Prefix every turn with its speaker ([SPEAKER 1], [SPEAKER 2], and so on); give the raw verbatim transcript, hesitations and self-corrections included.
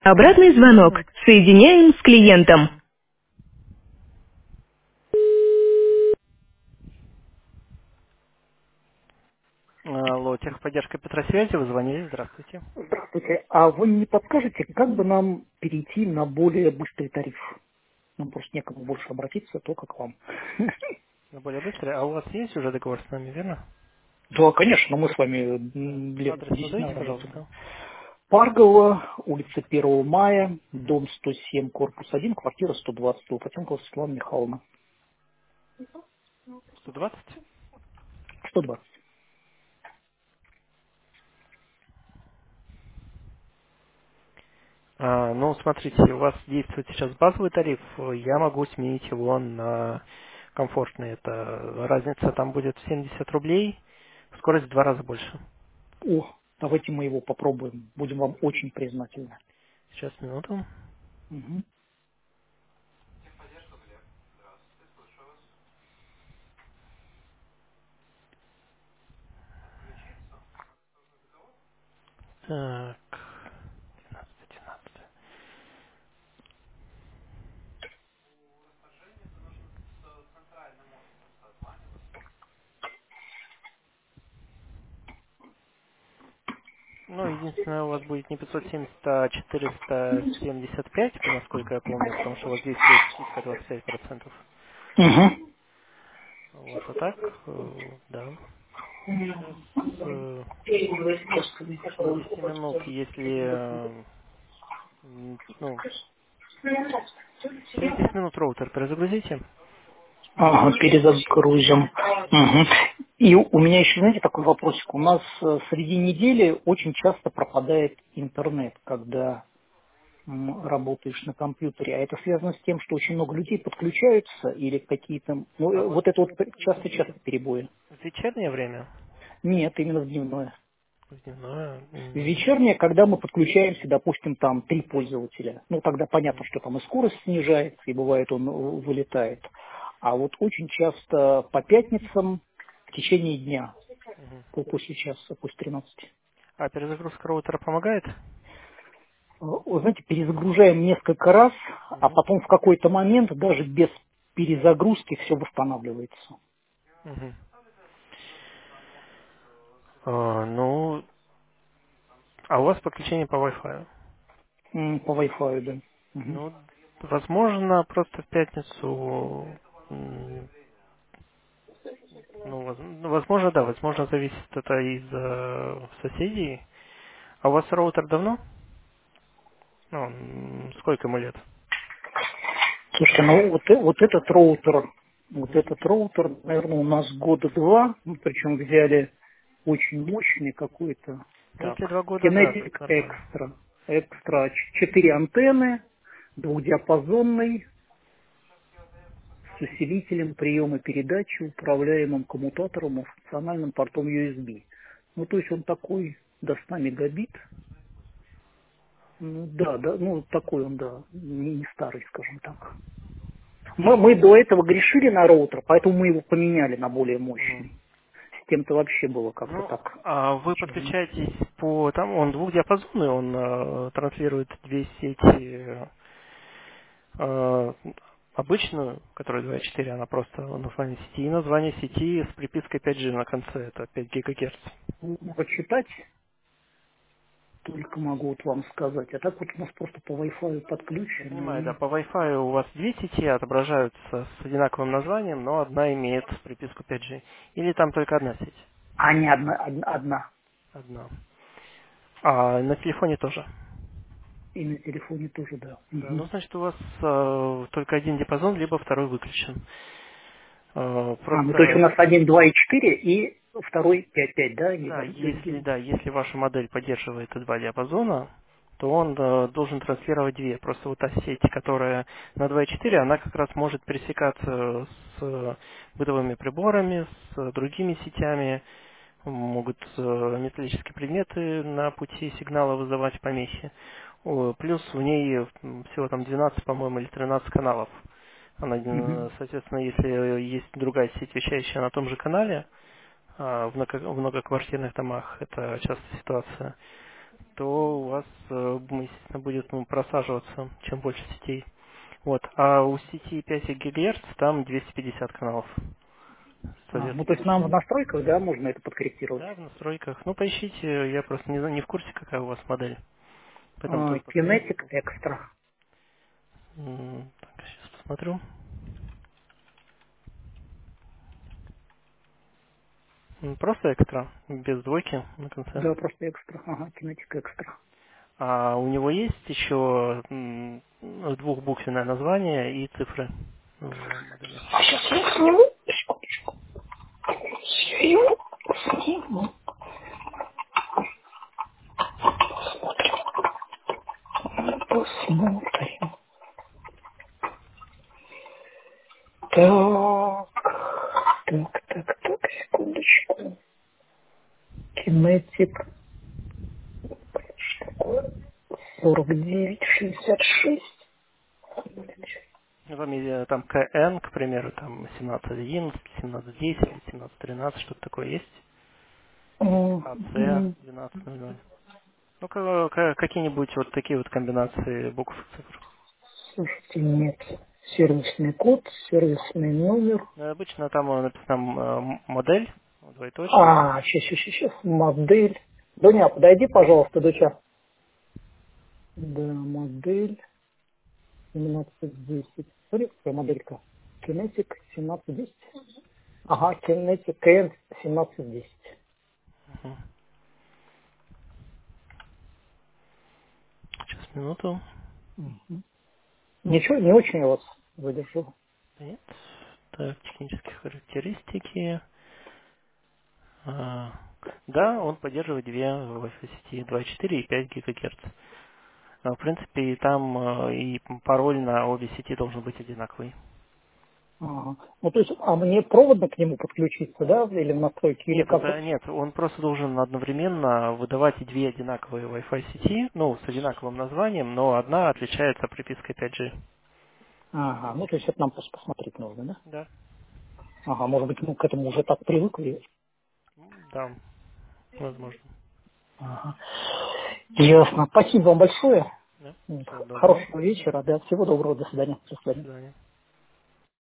[SPEAKER 1] Обратный звонок. Соединяем с клиентом. Алло, техподдержка Петросвязи, вы звонили, здравствуйте.
[SPEAKER 2] Здравствуйте. А вы не подскажете, как бы нам перейти на более быстрый тариф? Нам просто некому больше обратиться, только к вам.
[SPEAKER 1] Ну, более быстро. А у вас есть уже договор с нами, верно?
[SPEAKER 2] Да, конечно, мы с вами
[SPEAKER 1] Да.
[SPEAKER 2] м, лет
[SPEAKER 1] Адрес
[SPEAKER 2] десять
[SPEAKER 1] назовите,
[SPEAKER 2] наверное, работаем.
[SPEAKER 1] пожалуйста.
[SPEAKER 2] Паргова, улица первого мая,
[SPEAKER 1] Угу.
[SPEAKER 2] дом сто семь, корпус один, квартира сто двадцать, Лопатенкова Светлана Михайловна.
[SPEAKER 1] сто двадцать.
[SPEAKER 2] сто двадцать.
[SPEAKER 1] А, ну, смотрите, у вас действует сейчас базовый тариф, я могу сменить его на комфортный. Это разница там будет в семьдесят рублей, скорость в два раза больше.
[SPEAKER 2] О, давайте мы его попробуем. Будем вам очень признательны.
[SPEAKER 1] Сейчас, минуту.
[SPEAKER 2] Мгм.
[SPEAKER 1] Так, двенадцать, двенадцать. Ну, единственное, у вас будет не пятьсот семьдесят, а четыреста семьдесят пять, насколько я помню, потому что у вас действует скидка двадцать пять процентов.
[SPEAKER 2] Мгм.
[SPEAKER 1] Вот, а так, э, да. Сейчас, э, в течение десяти минут, если, э, м, ну, через десять минут роутер перезагрузите.
[SPEAKER 2] Ага, перезагрузим. Мгм. И у меня еще, знаете, такой вопросик. У нас э, среди недели очень часто пропадает интернет, когда м, работаешь на компьютере. А это связано с тем, что очень много людей подключаются или какие-то... Ну,
[SPEAKER 1] А
[SPEAKER 2] э,
[SPEAKER 1] у вас
[SPEAKER 2] вот это вот часто-часто перебои.
[SPEAKER 1] в вечернее время?
[SPEAKER 2] Нет, именно в дневное.
[SPEAKER 1] В дневное?
[SPEAKER 2] В
[SPEAKER 1] М,
[SPEAKER 2] вечернее, когда мы подключаемся, допустим, там три пользователя, ну тогда понятно,
[SPEAKER 1] мгм,
[SPEAKER 2] что там и скорость снижается, и бывает он э, вылетает. А вот очень часто по пятницам в течение дня,
[SPEAKER 1] мгм.
[SPEAKER 2] по- после часа, после тринадцати.
[SPEAKER 1] А перезагрузка роутера помогает?
[SPEAKER 2] Э, Вы знаете, перезагружаем несколько раз, а
[SPEAKER 1] Мгм,
[SPEAKER 2] потом в какой-то момент даже без перезагрузки все восстанавливается.
[SPEAKER 1] мгм. А, ну, а у вас подключение по Wi-Fi?
[SPEAKER 2] М, По Wi-Fi, да. Мгм.
[SPEAKER 1] Ну, возможно, просто в пятницу, м, ну, воз- ну, возможно, да, возможно, зависит это из э, соседей. А у вас роутер давно? Ну, м, сколько ему лет?
[SPEAKER 2] Слушайте, ну вот, э- вот этот роутер, вот
[SPEAKER 1] Мгм.
[SPEAKER 2] этот роутер, наверное, у нас года два, ну, причем взяли очень мощный какой-то,
[SPEAKER 1] Ну,
[SPEAKER 2] так,
[SPEAKER 1] если два года, да, то
[SPEAKER 2] Kinetic
[SPEAKER 1] это нормально.
[SPEAKER 2] Extra, Extra, четыре антенны, двухдиапазонный, с усилителем приема передачи, управляемым коммутатором и функциональным портом ю эс би. Ну, то есть он такой до ста мегабит. Ну, да, да, ну, такой он, да, не, не старый, скажем так. Мы, мы до этого грешили на роутер, поэтому мы его поменяли на более
[SPEAKER 1] Мгм.
[SPEAKER 2] мощный. С тем-то вообще было как-то
[SPEAKER 1] Ну,
[SPEAKER 2] так.
[SPEAKER 1] а вы
[SPEAKER 2] Ничего.
[SPEAKER 1] подключаетесь по... Там он двухдиапазонный, он э, транслирует две сети. э, обычную, которая два и четыре, она просто название сети, и название сети с припиской пять джи на конце, это пять гигагерц.
[SPEAKER 2] Почитать только могу вот вам сказать. А так вот у нас просто по Wi-Fi
[SPEAKER 1] Я
[SPEAKER 2] подключено
[SPEAKER 1] понимаю, да,
[SPEAKER 2] и...
[SPEAKER 1] по Wi-Fi у вас две сети отображаются с одинаковым названием, но одна имеет приписку пять джи. Или там только одна сеть?
[SPEAKER 2] А не одна, одна, одна.
[SPEAKER 1] Одна. А на телефоне тоже?
[SPEAKER 2] И на телефоне тоже, да.
[SPEAKER 1] Да, ну
[SPEAKER 2] Мгм.
[SPEAKER 1] значит у вас э, только один диапазон, либо второй выключен. Э,
[SPEAKER 2] А, ну то есть у
[SPEAKER 1] просто,
[SPEAKER 2] нас один, два и четыре и второй пять, пять, да?
[SPEAKER 1] да,
[SPEAKER 2] гига- э,
[SPEAKER 1] если,
[SPEAKER 2] ги-
[SPEAKER 1] да, если ваша модель поддерживает и два диапазона, то он э, должен транслировать две. Просто вот та сеть, которая на два и четыре, она как раз может пересекаться с э, бытовыми приборами, с э, другими сетями, могут э, металлические предметы на пути сигнала вызывать помехи. О, плюс в ней м, всего там двенадцать, по-моему, или тринадцать каналов. Она, э,
[SPEAKER 2] Мгм.
[SPEAKER 1] соответственно, если есть другая сеть, вещающая на том же канале, а, в много- в многоквартирных домах это частая ситуация, то у вас, э, ну, естественно, будет ну, просаживаться чем больше сетей. Вот. А у сети пять ГГц там двести пятьдесят каналов.
[SPEAKER 2] А, ну, то есть
[SPEAKER 1] Соответственно,
[SPEAKER 2] нам в настройках, да, можно это подкорректировать?
[SPEAKER 1] да, в настройках. Ну, поищите, я просто не, не в курсе, какая у вас модель. Поэтому
[SPEAKER 2] А,
[SPEAKER 1] тоже подскажу.
[SPEAKER 2] Kinetic Extra.
[SPEAKER 1] М, Так, сейчас посмотрю. М, Просто экстра, без двойки на конце.
[SPEAKER 2] Да, просто экстра. Ага, Kinetic Extra.
[SPEAKER 1] А у него есть еще м, ну, двухбуквенное название и цифры в модели.
[SPEAKER 2] А сейчас я сниму. Секундочку. Я его сниму. Посмотрим. Так. Так, так, так, секундочку. Kinetic. Что такое? сорок девять шестьдесят шесть.
[SPEAKER 1] Ну, Там, э, там КН, к примеру, там семнадцать одиннадцать, семнадцать десять, семнадцать тринадцать, что-то такое есть. Или
[SPEAKER 2] О,
[SPEAKER 1] АЦ
[SPEAKER 2] м,
[SPEAKER 1] двенадцать ноль ноль. Ну, ка- ка- какие-нибудь вот такие вот комбинации букв и цифр.
[SPEAKER 2] Слушайте, нет. Сервисный код, сервисный номер.
[SPEAKER 1] Ну, обычно там э, написано э, м- модель, двоеточие.
[SPEAKER 2] А, сейчас, сейчас, сейчас, модель. Дуня, подойди, пожалуйста, доча. Да, модель семнадцать десять. Смотри, какая моделька. Kinetic семнадцать десять. Ага, Kinetic K N семнадцать десять.
[SPEAKER 1] Мгм. Сейчас, минуту.
[SPEAKER 2] Мгм. Ничего, не очень я вас задержу.
[SPEAKER 1] Нет. Так, технические характеристики. А, да, он поддерживает две Wi-Fi сети, два и четыре и пять ГГц. А, В принципе, и там э, и пароль на обе сети должен быть одинаковый.
[SPEAKER 2] Ага. Ну, то есть, а мне проводно к нему подключиться, да, или в настройки, или
[SPEAKER 1] Нет,
[SPEAKER 2] как
[SPEAKER 1] это
[SPEAKER 2] вот?
[SPEAKER 1] нет, он просто должен одновременно выдавать две одинаковые Wi-Fi сети, ну, с одинаковым названием, но одна отличается припиской пять джи.
[SPEAKER 2] Ага, ну, то есть, это нам просто посмотреть нужно, да?
[SPEAKER 1] Да.
[SPEAKER 2] Ага, может быть, мы к этому уже так привыкли.
[SPEAKER 1] М, Да, возможно.
[SPEAKER 2] Ага. Ясно. Спасибо вам большое.
[SPEAKER 1] Да.
[SPEAKER 2] Вот.
[SPEAKER 1] Всего доброго.
[SPEAKER 2] Хорошего вечера, да, всего доброго, до свидания. До
[SPEAKER 1] До
[SPEAKER 2] свидания.
[SPEAKER 1] свидания.